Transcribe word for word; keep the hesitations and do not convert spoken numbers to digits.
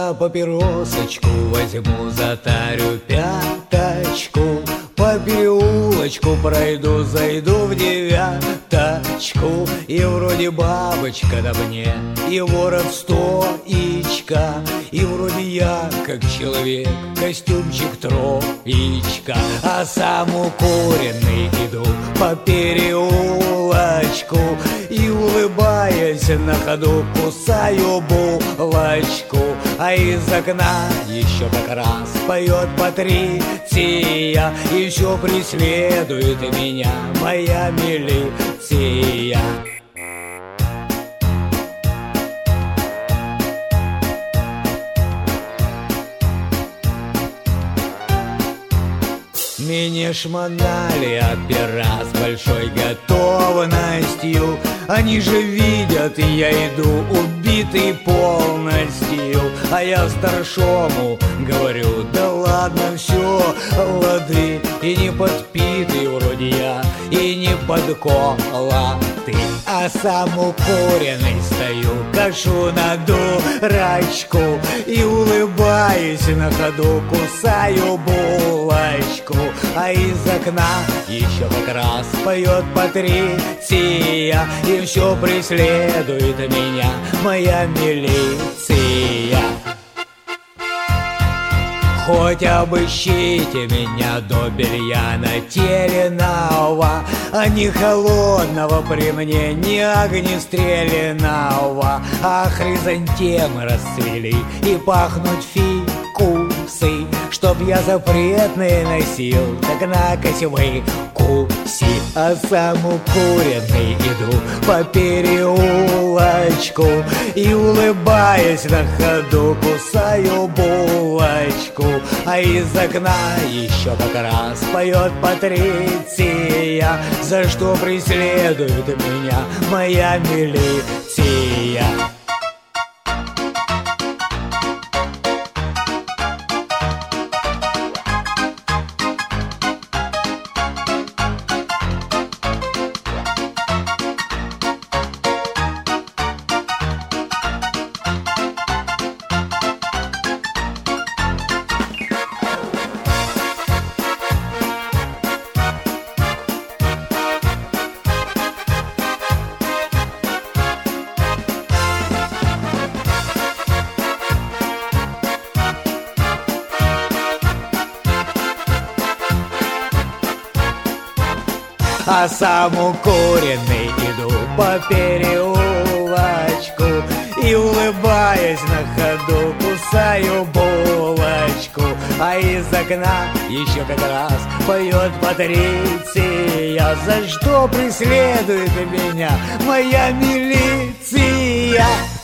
я папиросочку возьму, затарю пяточку, по переулочку пройду, зайду в девяточку, и вроде бабочка на мне, и ворот стоичка, и вроде я, как человек, костюмчик троечка, а сам укуренный иду по переулочку, и, улыбаясь на ходу, кусаю булочку, а из окна еще как раз поет Патриция, и все преследует меня моя милиция. Меня шмонали опера с большой готовностью, они же видят, я иду убитый полностью, а я старшому говорю: да ладно, все, лады, и не подпитый вроде я, и не подколотый, а сам укуренный стою, кашу на дурачку, и, улыбаясь на ходу, кусаю булочку, а из окна еще как раз поет Патриция, и все преследует меня моя милиция. Хоть обыщите меня до белья натерянного, а не холодного при мне, не огнестрелянного, а хризантемы расцвели и пахнут фикусы, чтоб я запретные носил, так накось выкуси, а сам укуренный иду по переулочку, и, улыбаясь на ходу, кусаю булочку, а из окна еще как раз поет Патриция, за что преследует меня моя милиция. А сам укуренный иду по переулочку, и, улыбаясь на ходу, кусаю булочку, а из окна еще как раз поет Патриция, за что преследует меня моя милиция.